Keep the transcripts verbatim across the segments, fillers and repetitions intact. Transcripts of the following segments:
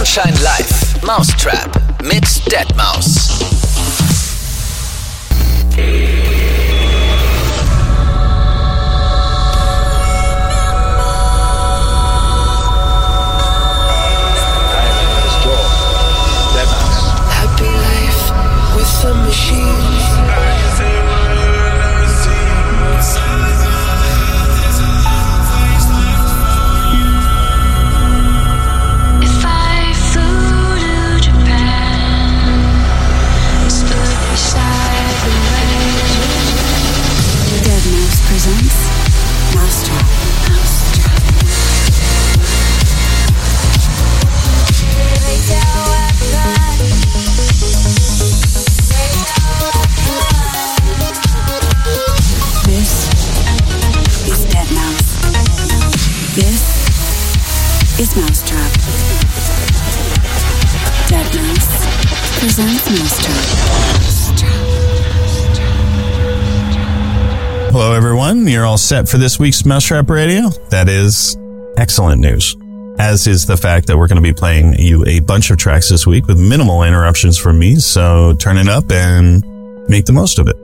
Sunshine Live, Mousetrap mit deadmau five. Happy life with a machine. Is Mousetrap. deadmau five presents Mousetrap. Hello, everyone. You're all set for this week's Mousetrap Radio. That is excellent news, as is the fact that we're going to be playing you a bunch of tracks this week with minimal interruptions from me. So turn it up and make the most of it.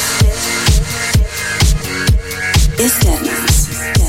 is Deadmau5.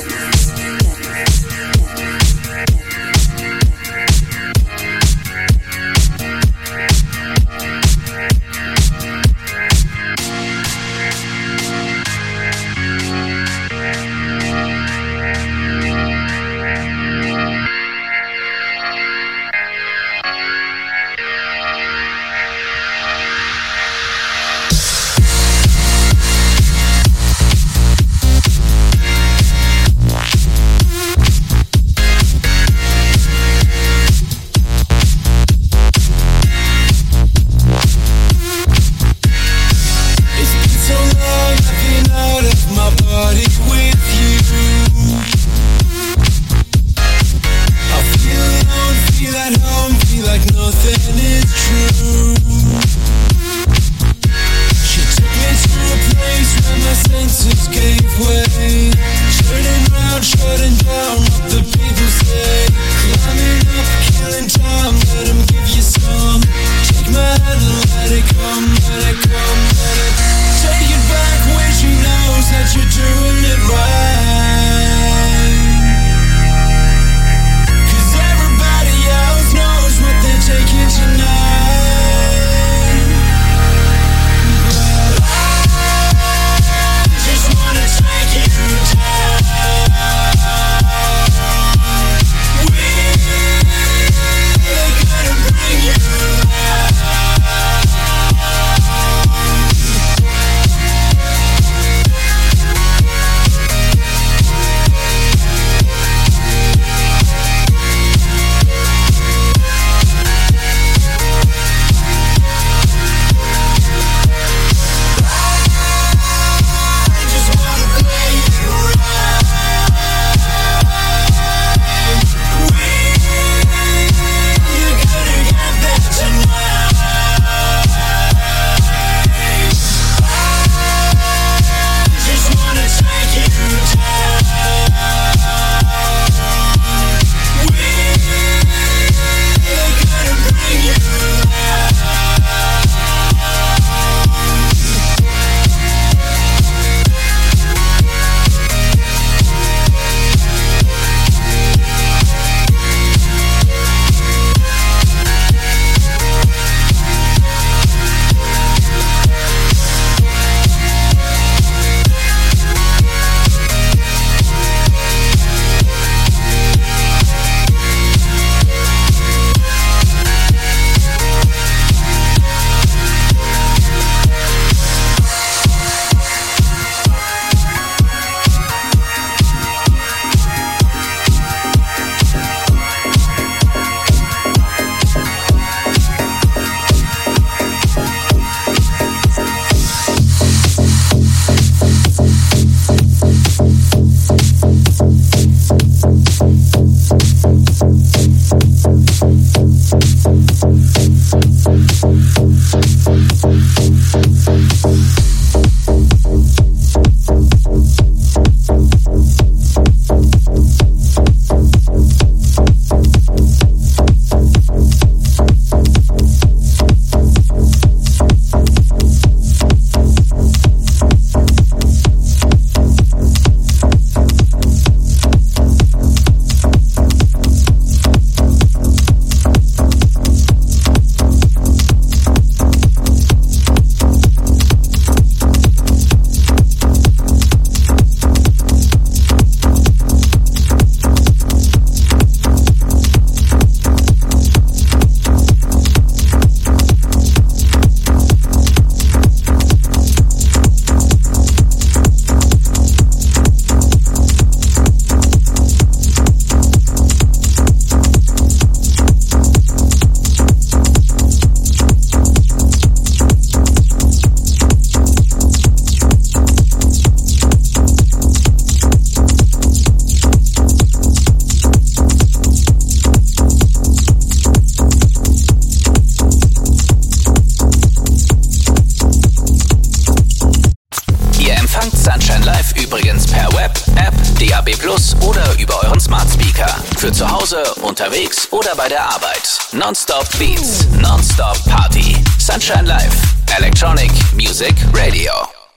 D A B Plus oder über euren Smart Speaker. Für zu Hause, unterwegs oder bei der Arbeit. Nonstop Beats, Nonstop Party. Sunshine Live, Electronic Music Radio.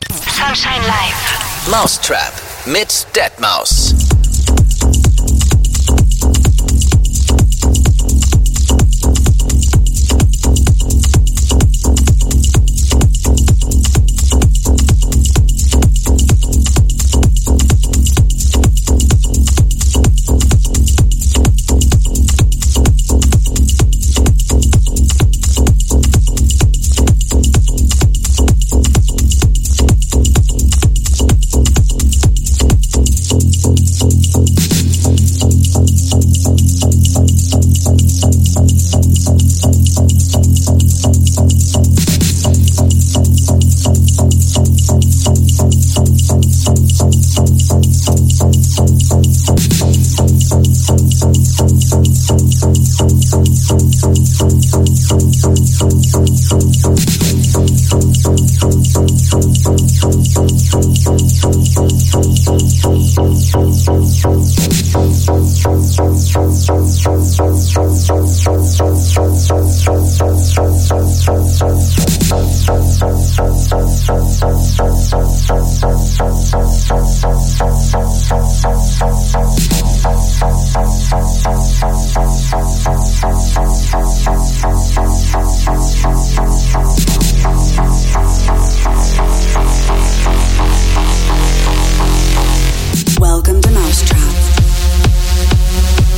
Sunshine Live. Mousetrap mit deadmau five. Welcome to Mousetrap.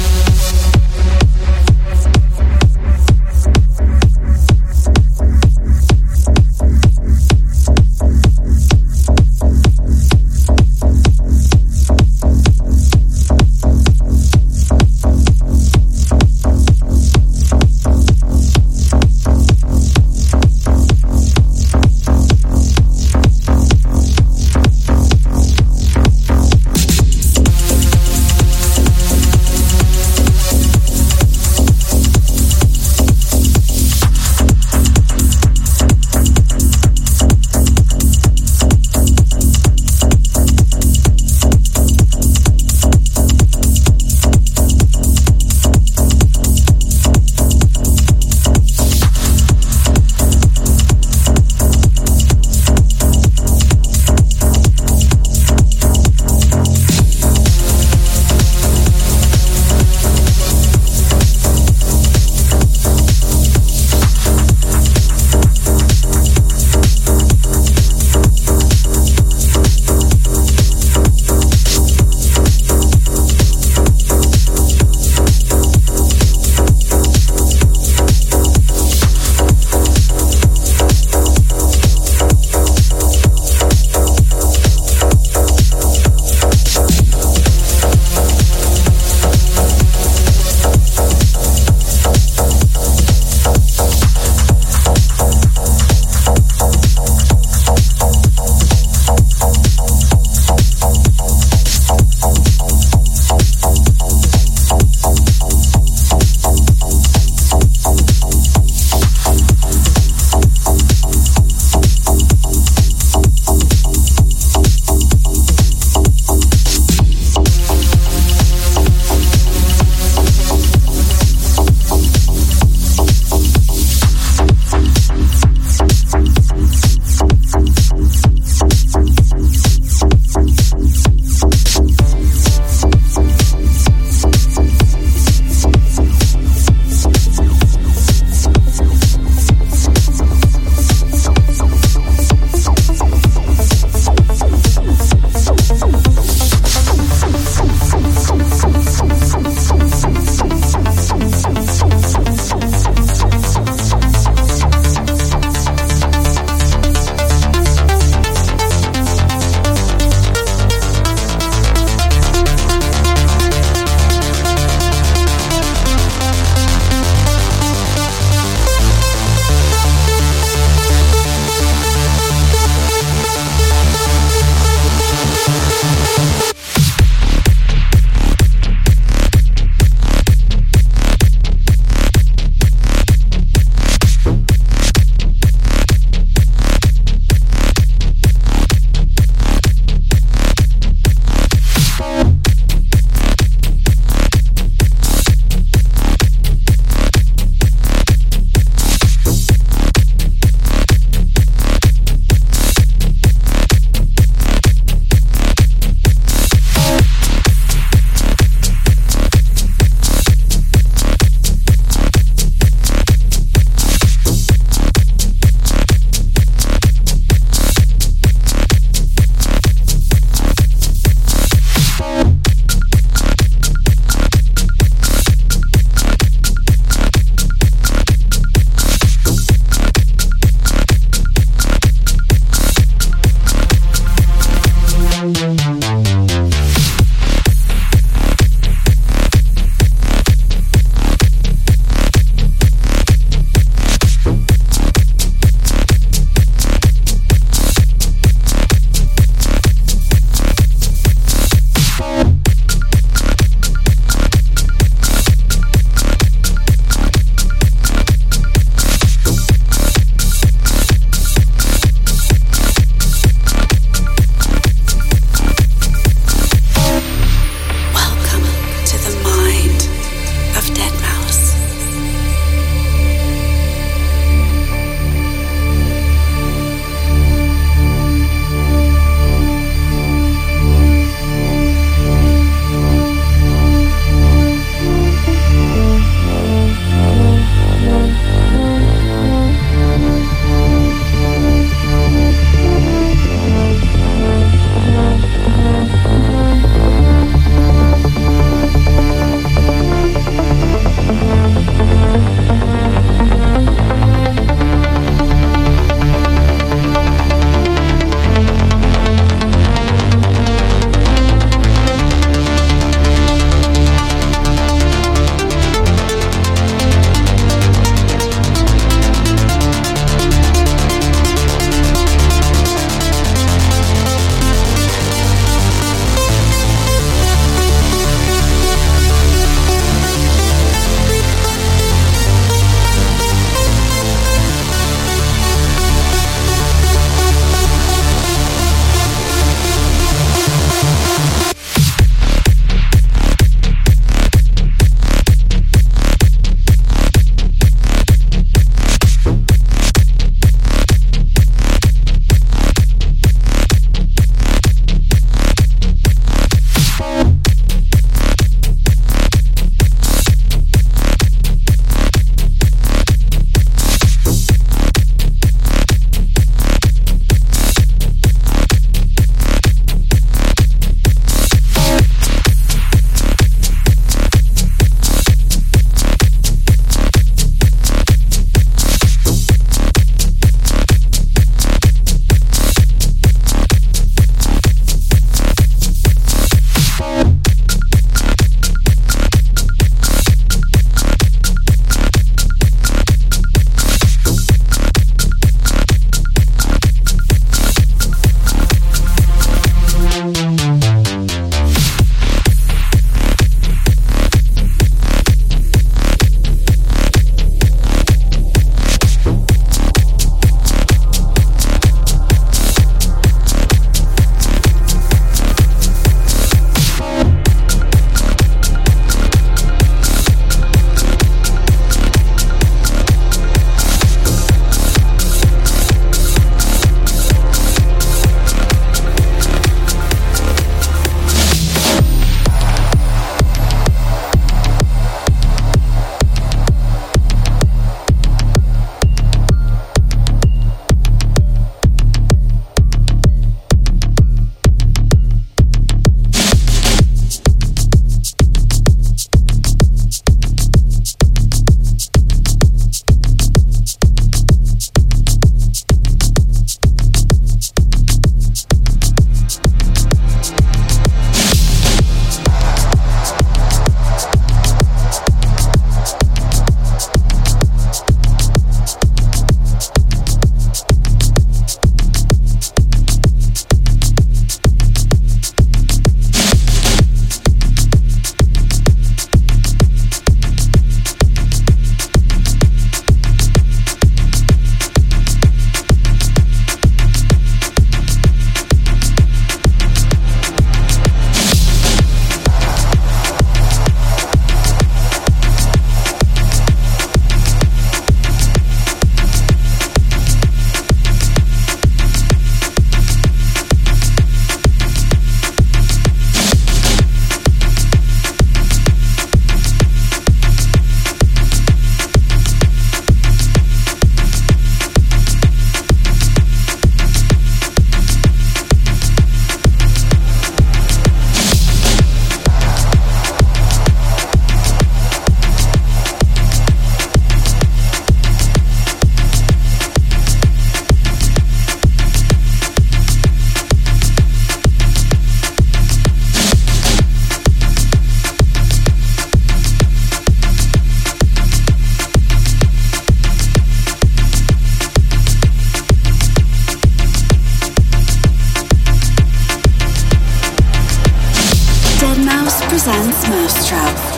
Sense Mousetrap.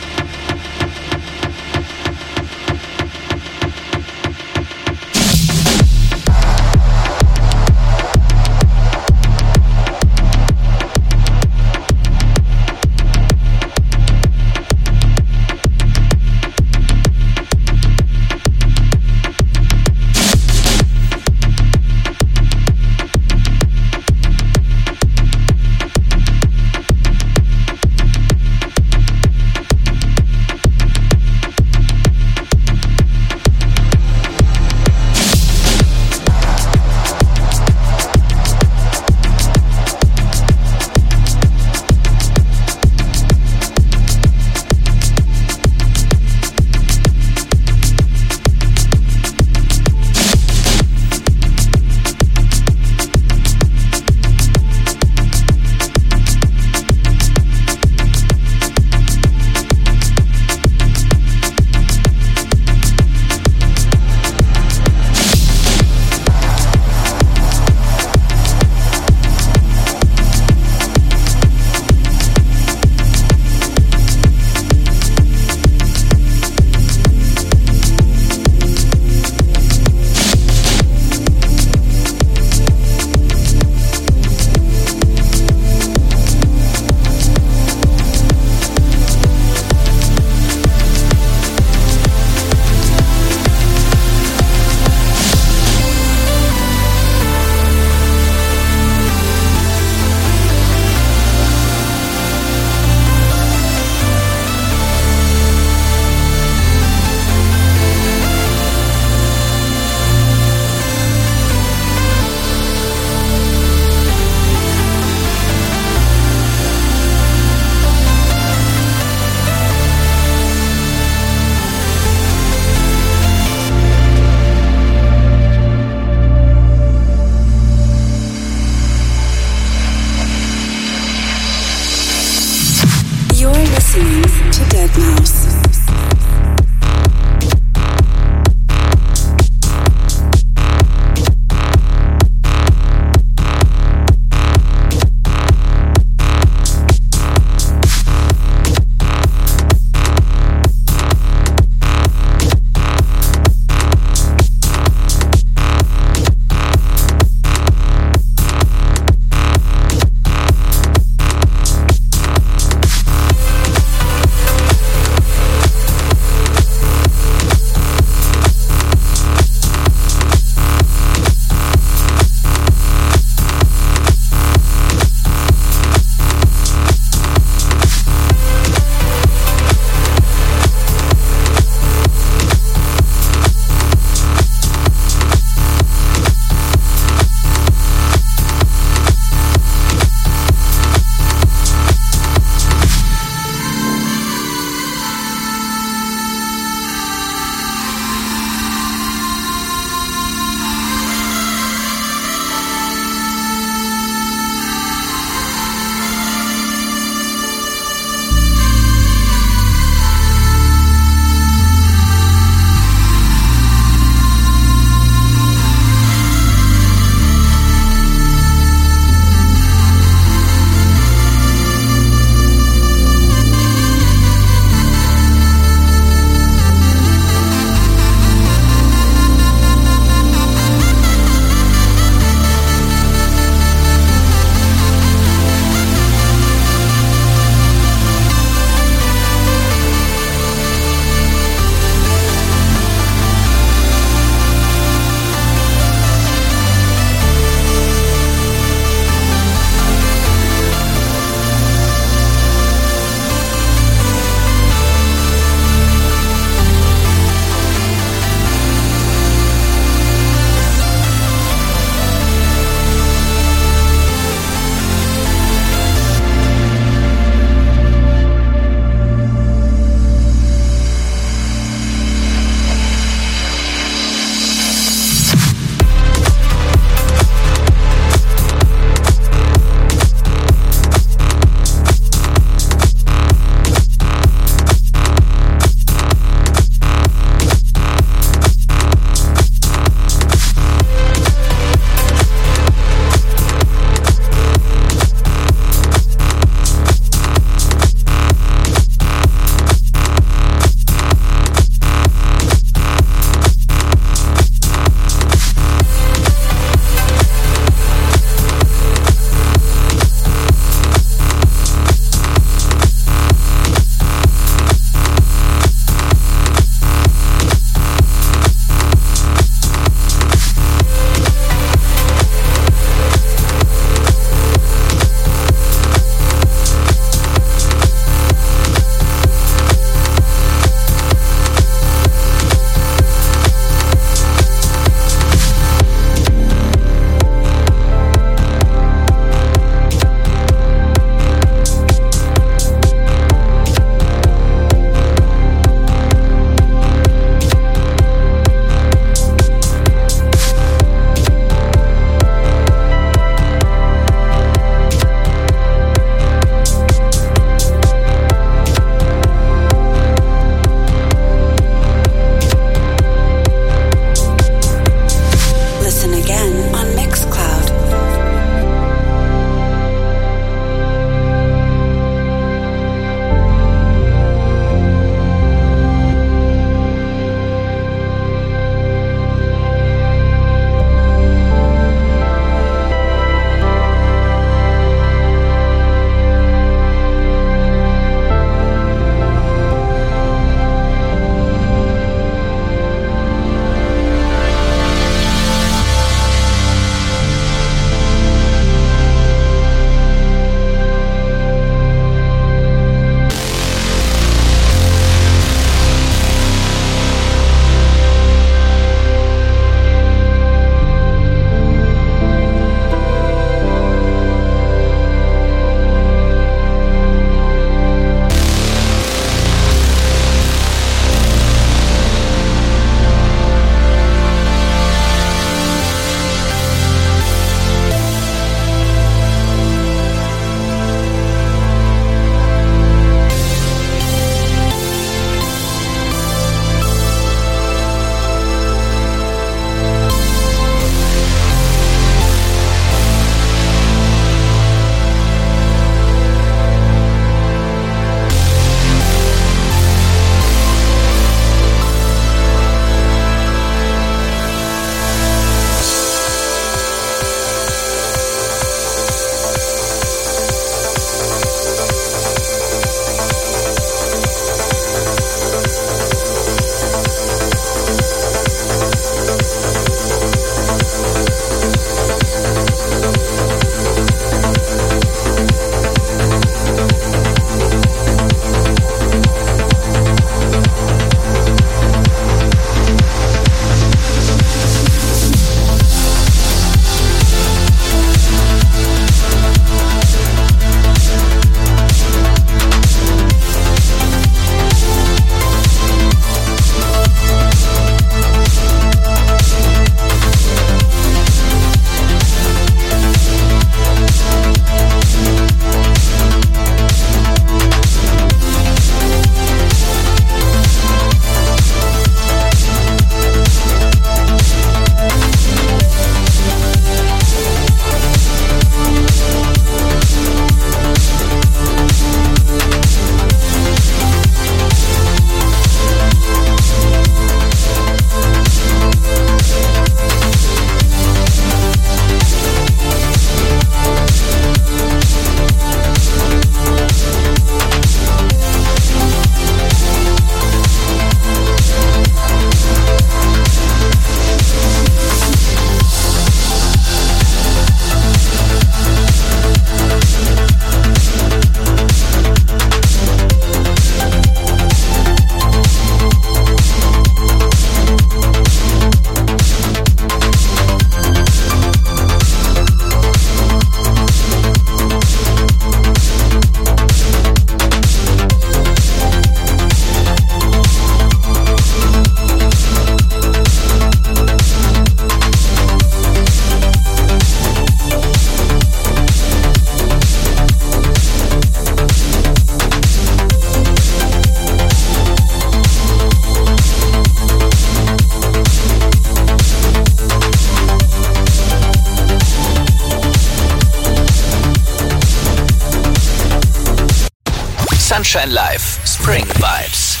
Sunshine Live Spring Vibes.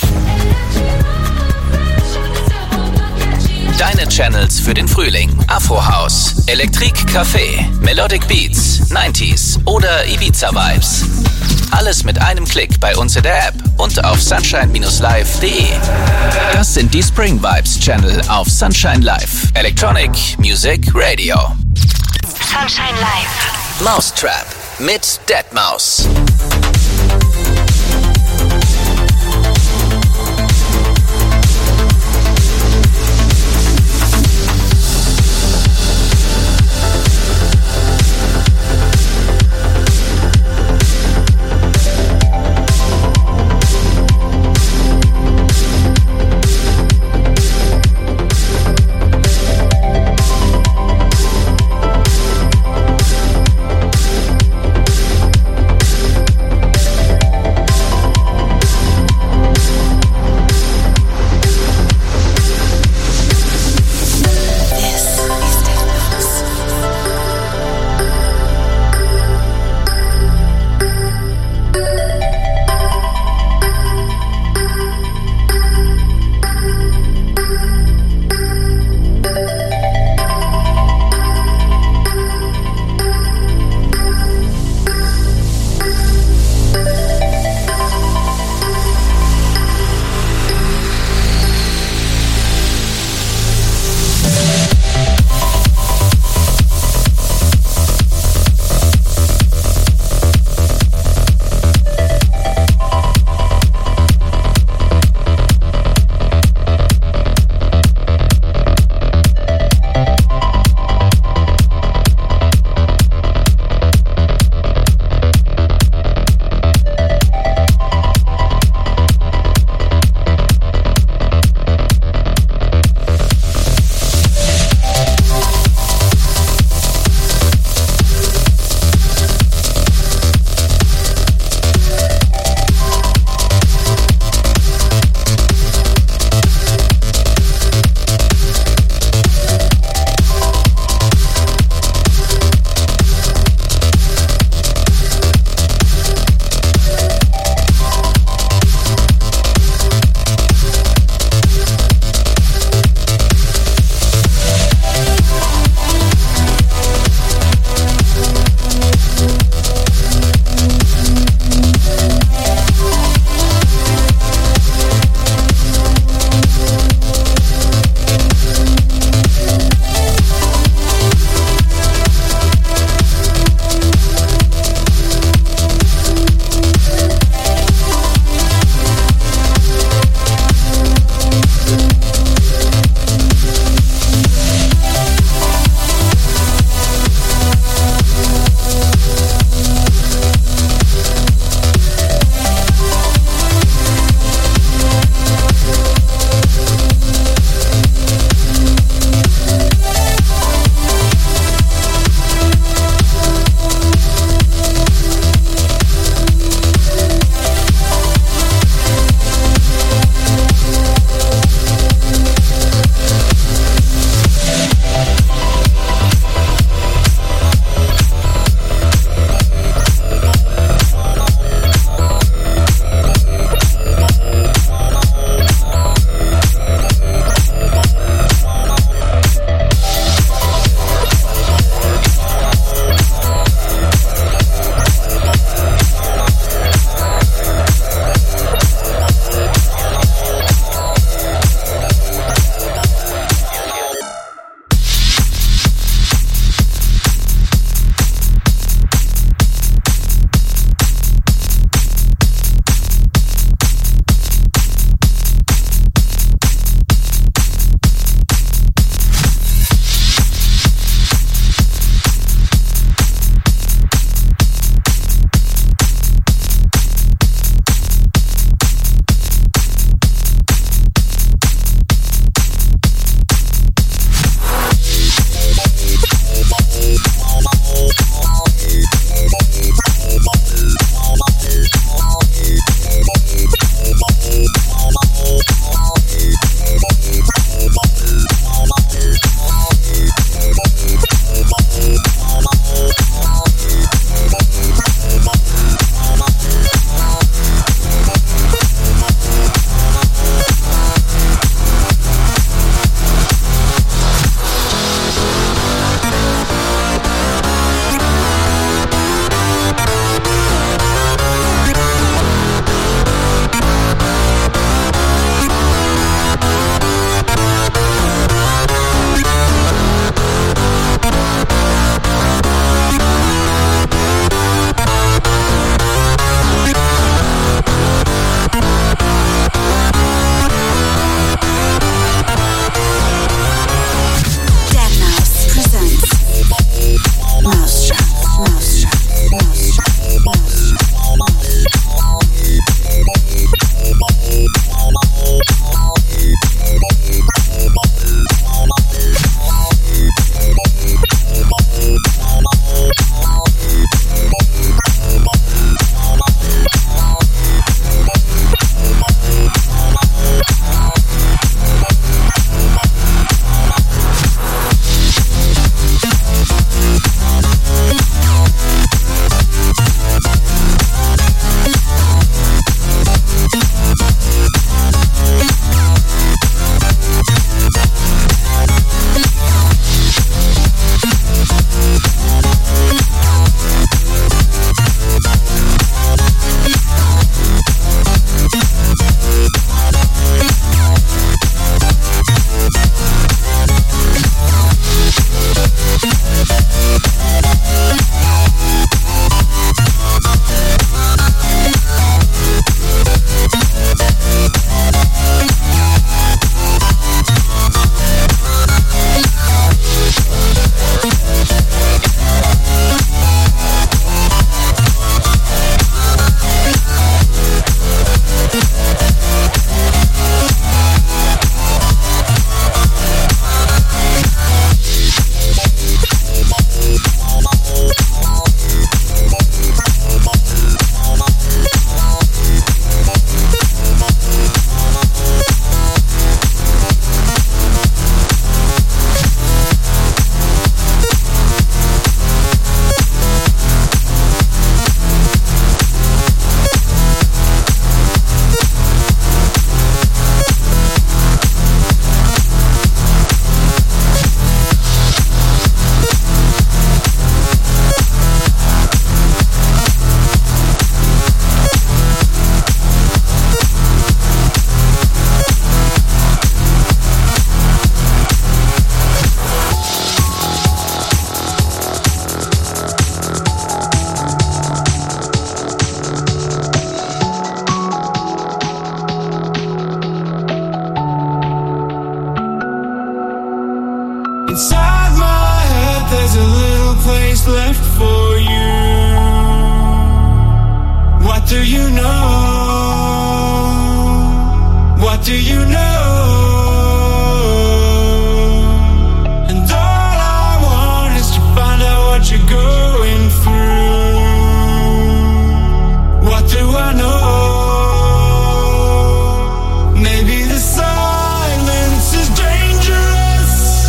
Deine Channels für den Frühling. Afro House, Elektrik Café, Melodic Beats, neunziger oder Ibiza Vibes. Alles mit einem Klick bei uns in der App und auf sunshine Bindestrich live Punkt de. Das sind die Spring Vibes Channel auf Sunshine Live. Electronic Music Radio. Sunshine Live. Mousetrap mit deadmau five. Inside my head there's a little place left for you. What do you know? What do you know? And all I want is to find out what you're going through. What do I know? Maybe the silence is dangerous.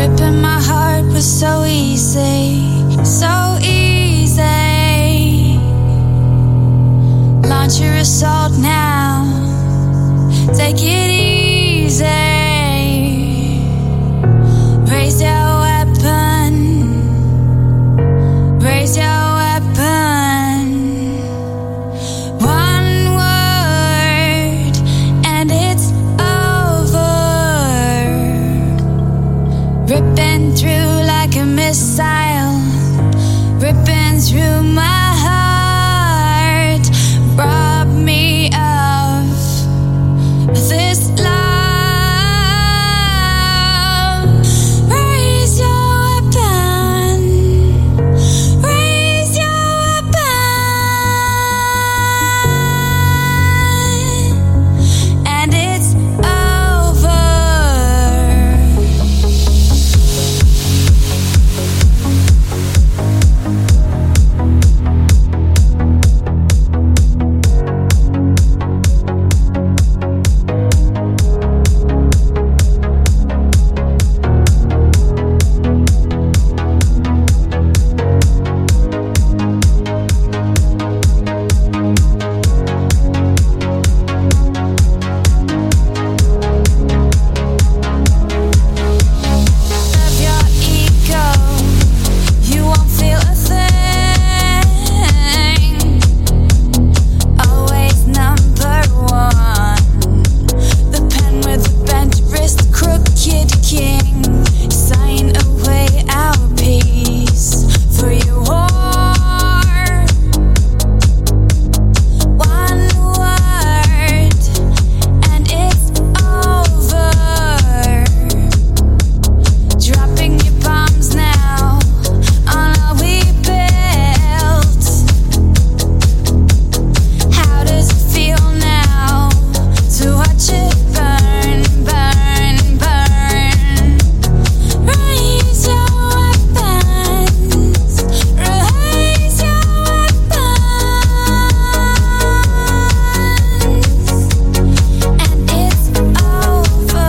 Ripping my heart was so easy, so easy. Launch your assault now, take it easy. Raise your weapon, raise your weapon. One word and it's over. Ripping through like a missile, ripping through my heart. Rob me of this love. Raise your weapon, raise your weapon, and it's over. Of your ego, you won't feel a thing. Always number one. The pen with the bent wrist, crooked king. Sign away our peace for your war. One word and it's over. Dropping your bombs now on all we built. How does it feel now to watch it burn, burn, burn? Raise your weapons, raise your weapons, and it's over.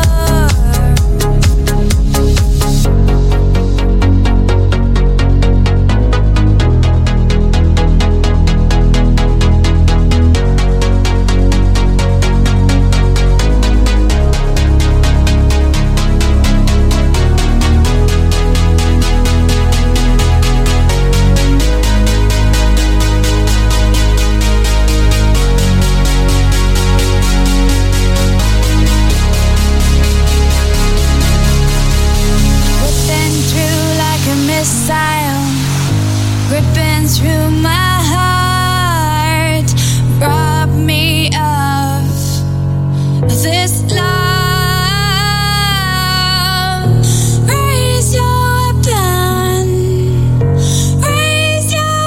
Ripping through like a missile, ripping through my heart. Rob me of this love. Raise your weapon, raise your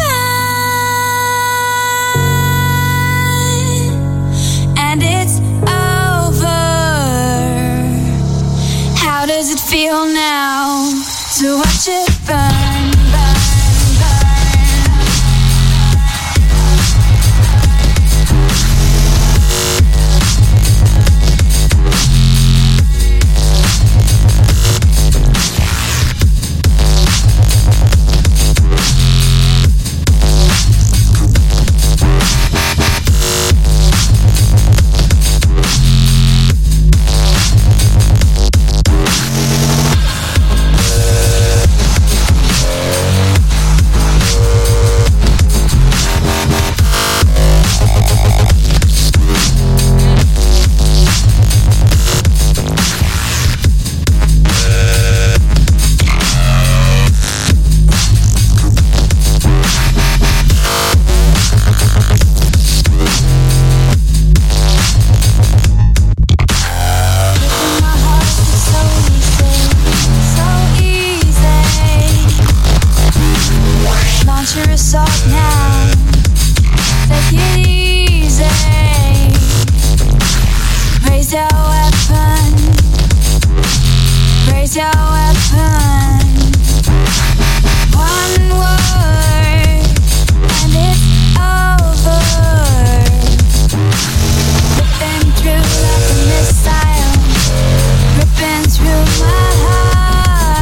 weapon, and it's over. How does it feel now to watch it burn, burn, burn? Through my heart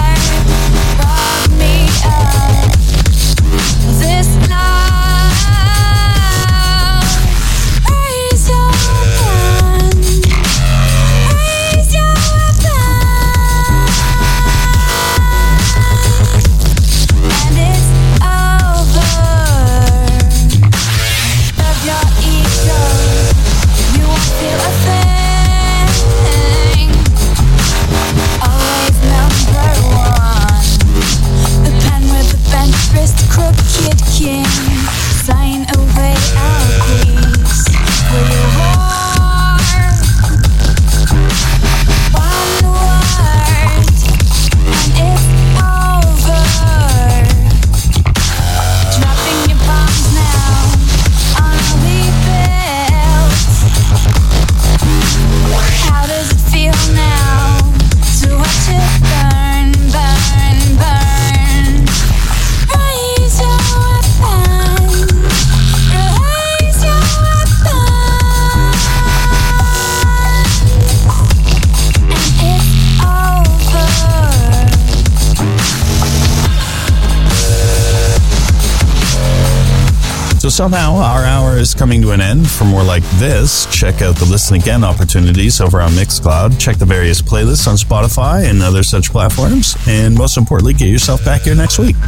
So somehow our hour is coming to an end. For more like this, check out the Listen Again opportunities over on Mixcloud. Check the various playlists on Spotify and other such platforms. And most importantly, get yourself back here next week.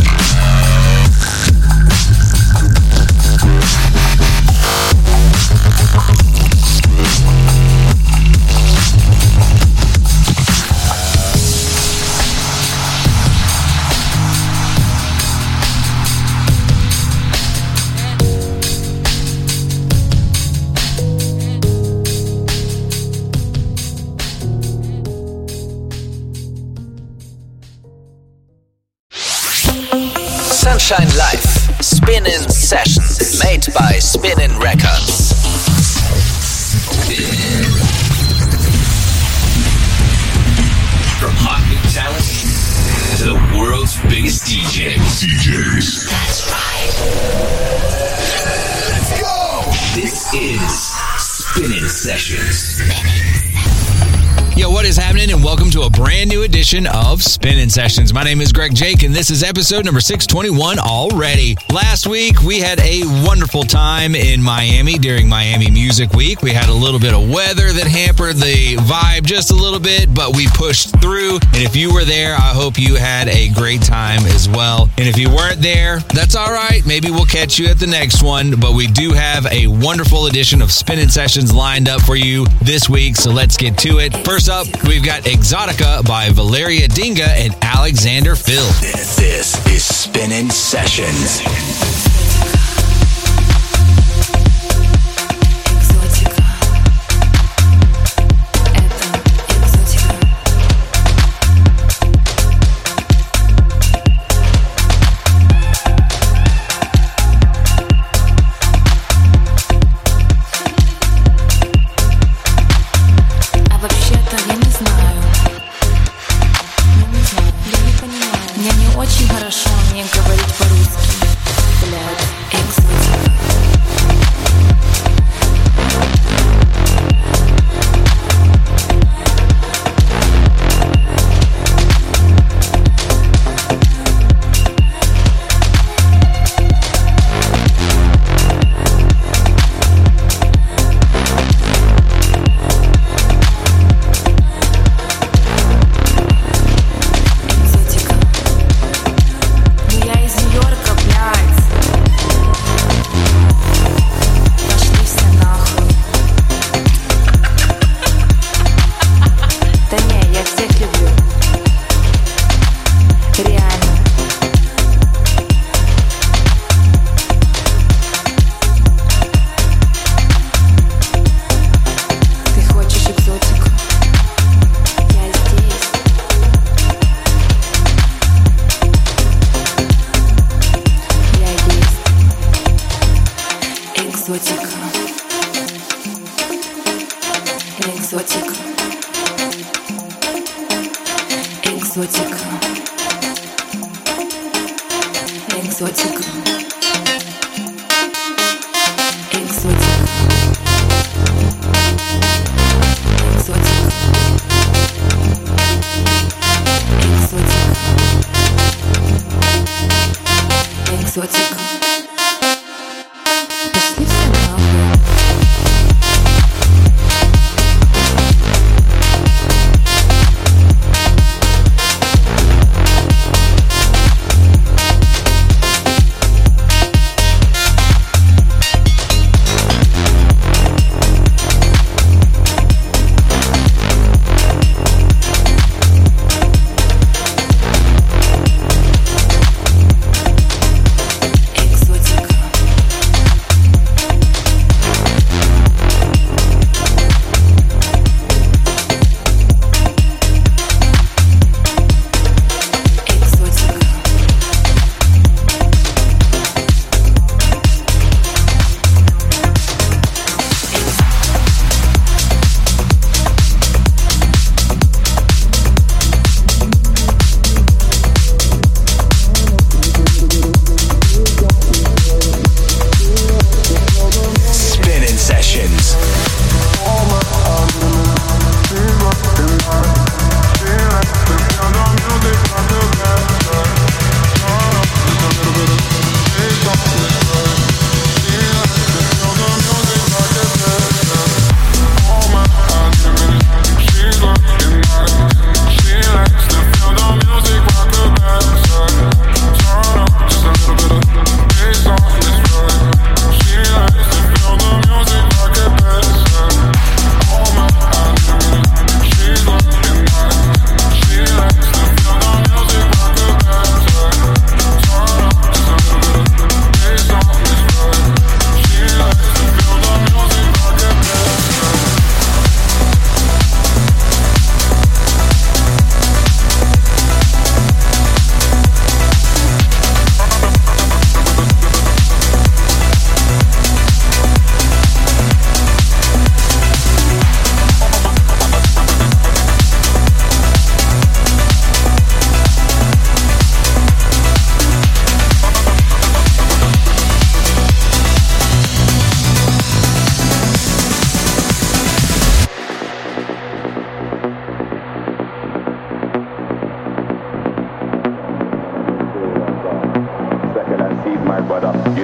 Sunshine Live, Spin-In Session, made by Spin-In Records. From hot new talent to the world's biggest D Js. D Js. That's right. Let's go! This is Spin-In Sessions. Yo, what is happening? And welcome to a brand new edition of Spin-In Sessions. My name is Greg Jake, and this is episode number six twenty-one already. Last week, we had a wonderful time in Miami during Miami Music Week. We had a little bit of weather that hampered the vibe just a little bit, but we pushed through. And if you were there, I hope you had a great time as well. And if you weren't there, that's all right. Maybe we'll catch you at the next one. But we do have a wonderful edition of Spin-In Sessions lined up for you this week, so let's get to it. First up, we've got Exotica by Valeria Dinga and Alexander Phil. This is Spin-In Sessions.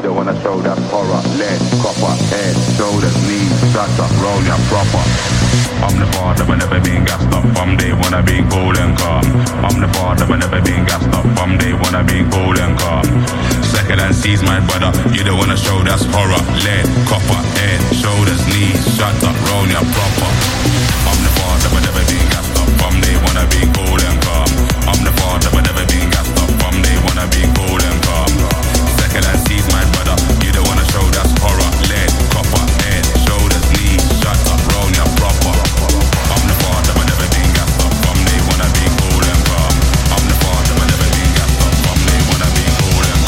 don't wanna show that horror. Lead, copper, head, shoulders, knees, shut up, roll ya proper. I'm the father, but never been gassed up. From day one I been cool and calm. I'm the father, but never been gassed up. From day one I been cool and calm. Second and sees my brother. You don't wanna show that's horror. Lead, copper, head, shoulders, knees, shut up, roll ya proper. I'm the father, but never been gassed up. From day one I been cool and calm. I'm the father, but never been gassed up. From day one I been cool and calm. Second and sees my brother. You don't wanna show that's horror. Lead, copper, head, shoulders, knees, shut up, roll ya proper. I'm the father, but never been gassed up. From day one I been cool and calm. I'm the father, but never been gassed up. From day one I been cool and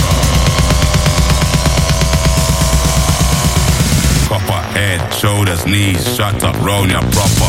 calm. Copper, head, shoulders, knees, shut up, roll ya proper.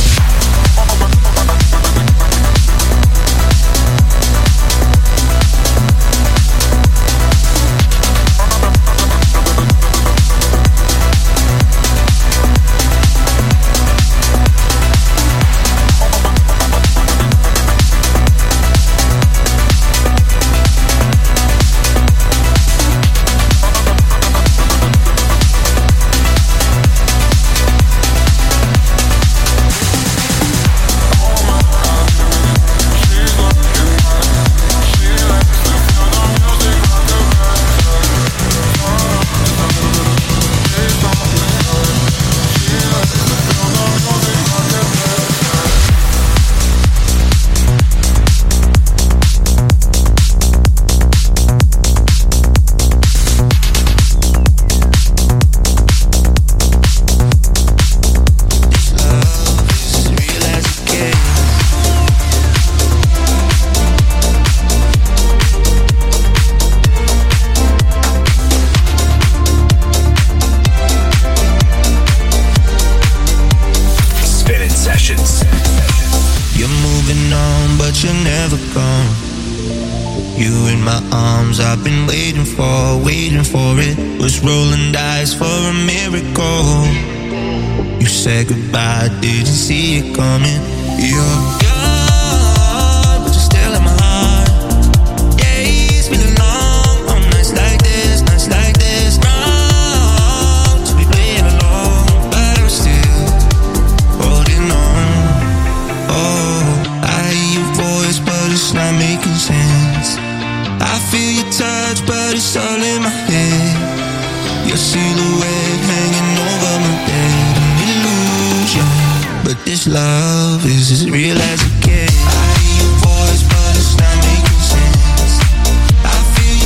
Goodbye, didn't see it coming. You're gone, but you're still in my heart. Days feeling long, on nights like this, nights like this. Wrong to be playing along, but I'm still holding on. Oh, I hear your voice, but it's not making sense. I feel your touch, but it's all in my head. Your silhouette hanging over my bed. But this love is as real as it gets.